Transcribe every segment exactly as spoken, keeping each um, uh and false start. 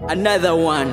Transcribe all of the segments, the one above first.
Another one.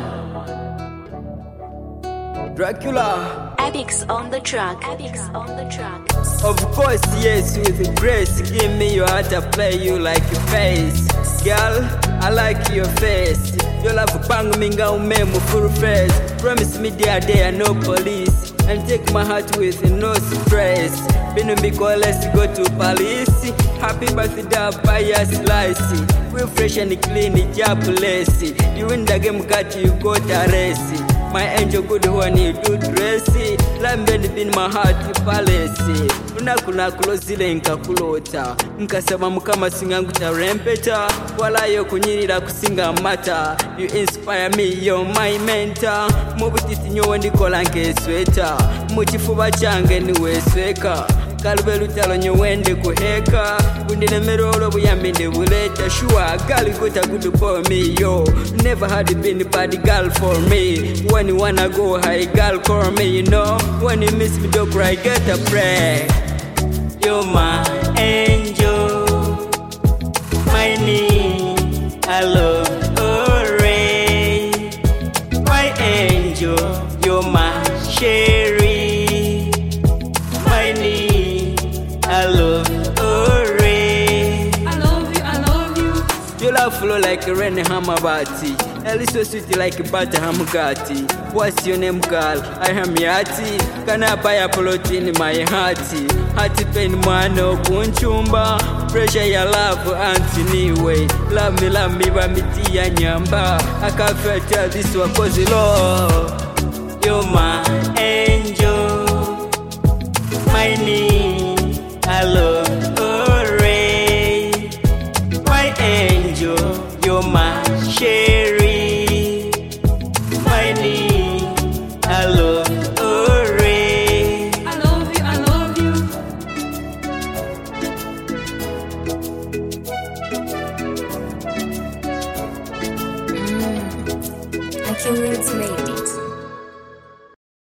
Dracula. Abix on the track. Abix on the track. Of course, yes, with grace. Give me your heart, I play you like a face. Girl, I like your face. Your love bang me umemu full face. Promise me day day no police. And take my heart with no stress. Been because let's go to Paris. Happy birthday, buy a slice. We're fresh and clean, job lazy. You win the game, got you got a race. My angel good one, you do dressy. Lambed bin my heart, palace. Unakuna kulozile nka kulota. Nkasema mukama singa nguta rempeta. Wala yo kunyirira kusinga mata. You inspire me, you're my mentor. Mubutiti nyo ndikola nke sweta. Muchifuba change niwe sweka. Kalbe lutalo nyo wende kuheka. Undine merolo buyambi ndi buleta. Sure, girl you got a good for me, yo. Never had been a bad girl for me. When you wanna go high, girl call me, you know. When you miss me, don't cry, get a prayer. You're my angel, my name, I love Ore. My angel, you're my cherry, my name, I love Ore. I love you, I love you. Your love flow like a rain hamabati. Ellie so sweet like butter hamgati. What's your name, girl? I am Yati. Can I buy a plot in my hearty? Hearty pain mano kunchumba. Pressure your love anyway. Love me, love me, but me tia nyamba. I can't feel tell this one cause you love. You're my angel, my name, I love Ore. My angel, you're my cherry. I love Ore. I love you, I love you. Mm. I can't wait to make